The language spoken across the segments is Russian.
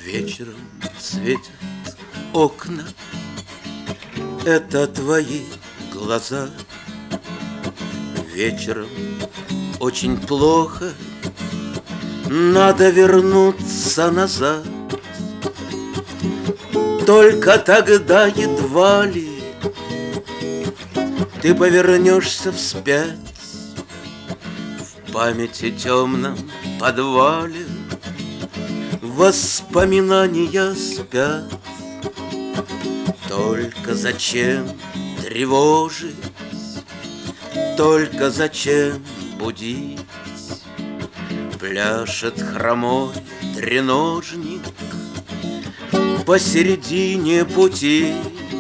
Вечером светят окна, это твои глаза. Вечером очень плохо, надо вернуться назад. Только тогда едва ли ты повернешься вспять. В памяти темном подвале воспоминания спят. Только зачем тревожить, только зачем будить? Пляшет хромой треножник посередине пути.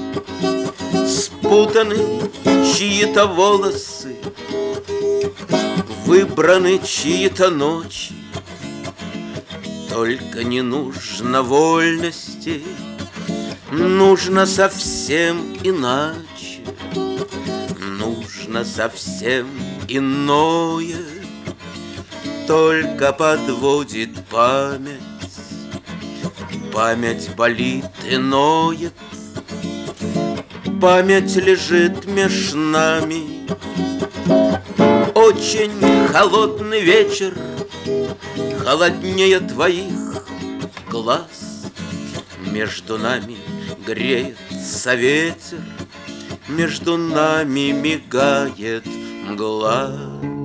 Спутаны чьи-то волосы, выбраны чьи-то ночи. Только не нужно вольности, нужно совсем иначе. Нужно совсем иное, только подводит память. Память болит и ноет, память лежит меж нами. Очень холодный вечер, холоднее твоих глаз. Между нами греется ветер, между нами мигает мгла.